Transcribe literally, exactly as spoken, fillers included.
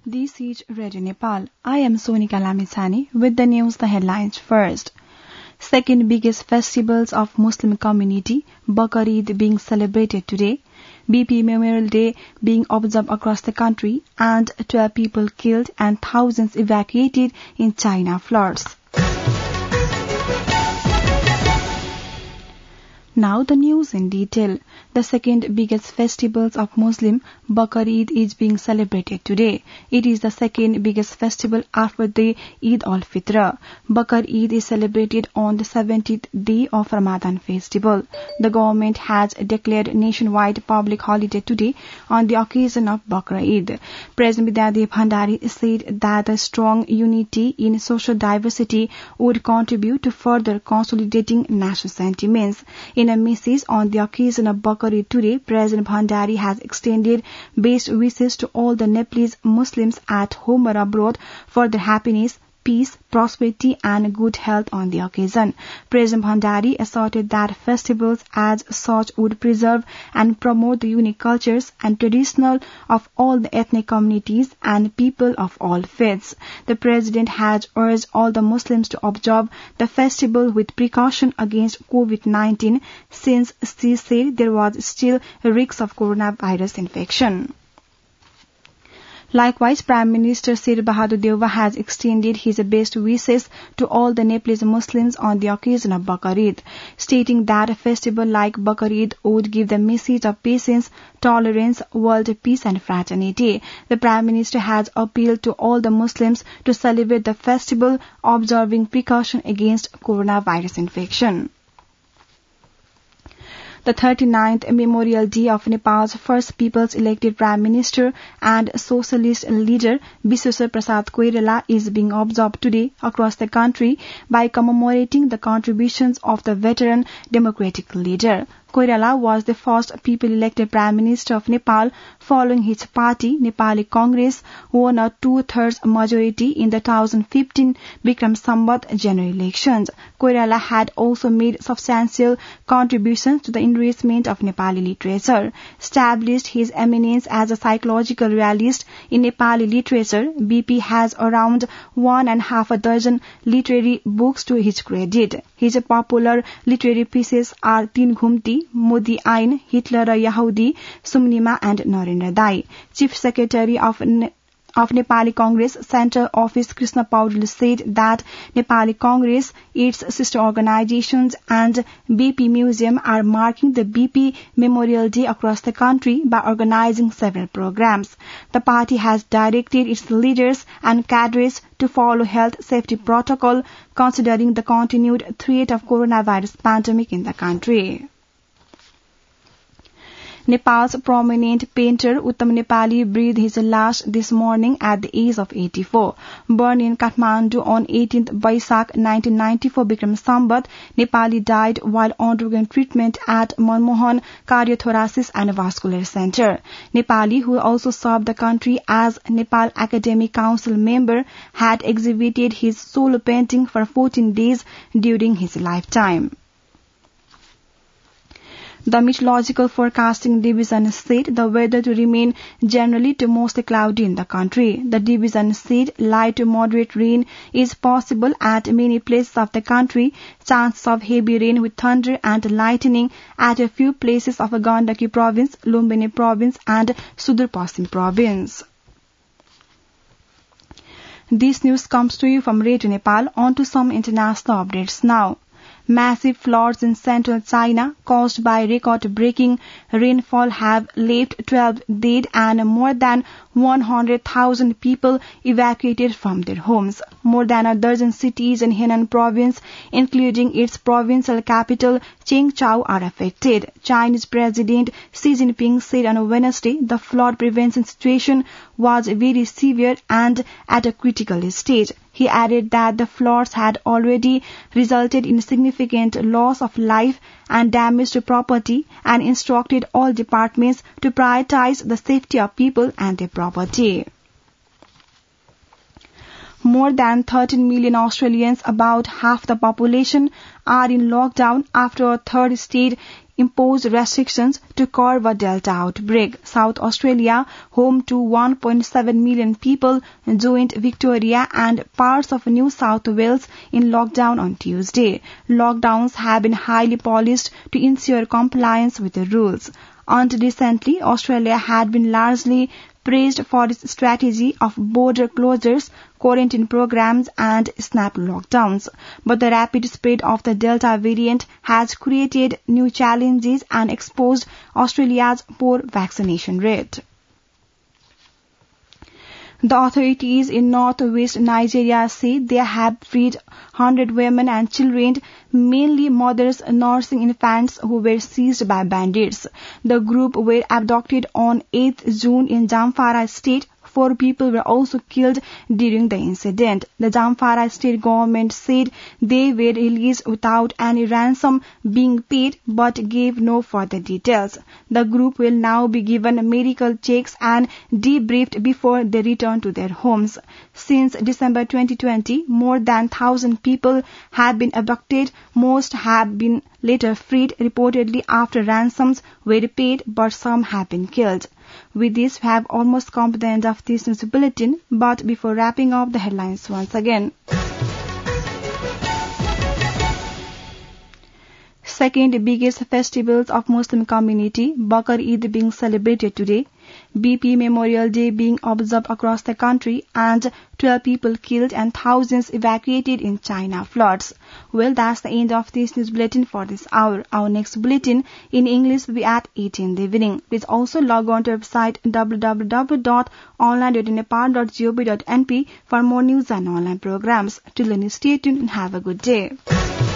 This is Radio Nepal. I am Sonika Lamitsani with the news, the headlines first. Second biggest festivals of Muslim community, Bakar Eid being celebrated today, B P Memorial Day being observed across the country, and twelve people killed and thousands evacuated in China floods. Now the news in detail. The second biggest festivals of Muslim, Bakar Eid, is being celebrated today. It is the second biggest festival after the Eid al-Fitr. Bakar Eid is celebrated on the seventieth day of Ramadan festival. The government has declared nationwide public holiday today on the occasion of Bakar Eid. President Vidyadev Bhandari said that the strong unity in social diversity would contribute to further consolidating national sentiments. In a message on the occasion of Bakar Eid today, President Bhandari has extended best wishes to all the Nepalese Muslims at home or abroad for their happiness, peace, prosperity and good health on the occasion. President Bhandari asserted that festivals as such would preserve and promote the unique cultures and traditions of all the ethnic communities and people of all faiths. The President has urged all the Muslims to observe the festival with precaution against COVID nineteen since she said there was still a risk of coronavirus infection. Likewise, Prime Minister Sher Bahadur Deuba has extended his best wishes to all the Nepalese Muslims on the occasion of Bakar Eid, stating that a festival like Bakar Eid would give the message of patience, tolerance, world peace and fraternity. The Prime Minister has appealed to all the Muslims to celebrate the festival, observing precaution against coronavirus infection. The thirty-ninth Memorial Day of Nepal's first People's Elected Prime Minister and Socialist leader Bisweswar Prasad Koirala is being observed today across the country by commemorating the contributions of the veteran democratic leader. Koirala was the first people-elected Prime Minister of Nepal following his party, Nepali Congress, won a two-thirds majority in the twenty fifteen Bikram Sambat general elections. Koirala had also made substantial contributions to the enrichment of Nepali literature, established his eminence as a psychological realist in Nepali literature. B P has around one and a half a dozen literary books to his credit. His popular literary pieces are Tin Ghumti, Modi Ain, Hitler raw Yahudi, Sumnima and Narendra Dai. Chief Secretary of ne- of Nepali Congress Central Office Krishna Paudel said that Nepali Congress, its sister organizations and B P Museum are marking the B P Memorial Day across the country by organizing several programs. The party has directed its leaders and cadres to follow health safety protocol considering the continued threat of coronavirus pandemic in the country. Nepal's prominent painter Uttam Nepali breathed his last this morning at the age of eighty-four. Born in Kathmandu on eighteenth Vaisakh nineteen ninety-four Bikram Sambat, Nepali died while undergoing treatment at Manmohan Cardiothoracic and Vascular Center. Nepali, who also served the country as Nepal Academic Council member, had exhibited his solo painting for fourteen days during his lifetime. The Meteorological Forecasting Division said the weather to remain generally to mostly cloudy in the country. The division said light to moderate rain is possible at many places of the country, chances of heavy rain with thunder and lightning at a few places of Gandaki Province, Lumbini Province and Sudur Paschim Province. This news comes to you from Radio Nepal. On to some international updates now. Massive floods in central China caused by record-breaking rainfall have left twelve dead and more than one hundred thousand people evacuated from their homes. More than a dozen cities in Henan province, including its provincial capital Chengchao, are affected. Chinese President Xi Jinping said on Wednesday the flood prevention situation was very severe and at a critical stage. He added that the floods had already resulted in significant loss of life and damage to property and instructed all departments to prioritize the safety of people and their property. More than thirteen million Australians, about half the population, are in lockdown after a third state imposed restrictions to curb a Delta outbreak. South Australia, home to one point seven million people, joined Victoria and parts of New South Wales in lockdown on Tuesday. Lockdowns have been highly policed to ensure compliance with the rules. Until recently, Australia had been largely praised for its strategy of border closures, quarantine programs and snap lockdowns. But the rapid spread of the Delta variant has created new challenges and exposed Australia's poor vaccination rate. The authorities in northwest Nigeria say they have freed one hundred women and children, mainly mothers nursing infants who were seized by bandits. The group were abducted on eighth June in Zamfara state. Four people were also killed during the incident. The Zamfara state government said they were released without any ransom being paid but gave no further details. The group will now be given medical checks and debriefed before they return to their homes. Since December twenty twenty, more than one thousand people have been abducted. Most have been later freed, reportedly after ransoms were paid, but some have been killed. With this, we have almost come to the end of this news bulletin, but before wrapping up the headlines once again. Second biggest festivals of Muslim community, Bakr Eid being celebrated today, B P Memorial Day being observed across the country, and twelve people killed and thousands evacuated in China floods. Well, that's the end of this news bulletin for this hour. Our next bulletin in English will be at eight in the evening. Please also log on to our website w w w dot online dot nepal dot gov dot n p for more news and online programs. Till then, stay tuned and have a good day.